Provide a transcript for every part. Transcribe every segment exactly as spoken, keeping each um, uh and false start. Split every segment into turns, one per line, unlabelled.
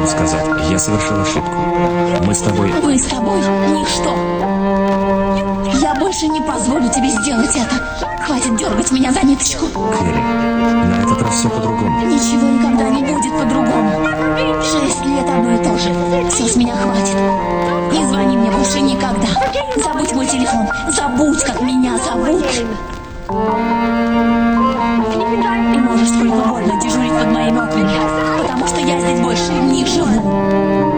могу сказать? Я совершил ошибку. Мы с тобой...
Мы с тобой ничто. Я больше не позволю тебе сделать это. Хватит дергать меня за ниточку.
Кэрри, на этот раз все по-другому.
Ничего никогда не будет по-другому. Шесть лет одно и то же. Все, с меня хватит. Не звони мне больше никогда. Забудь мой телефон. Забудь, как меня зовут. И можешь сколько угодно дежурить под моими окнами, потому что я здесь больше не живу.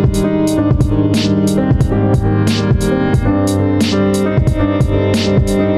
We'll be right back.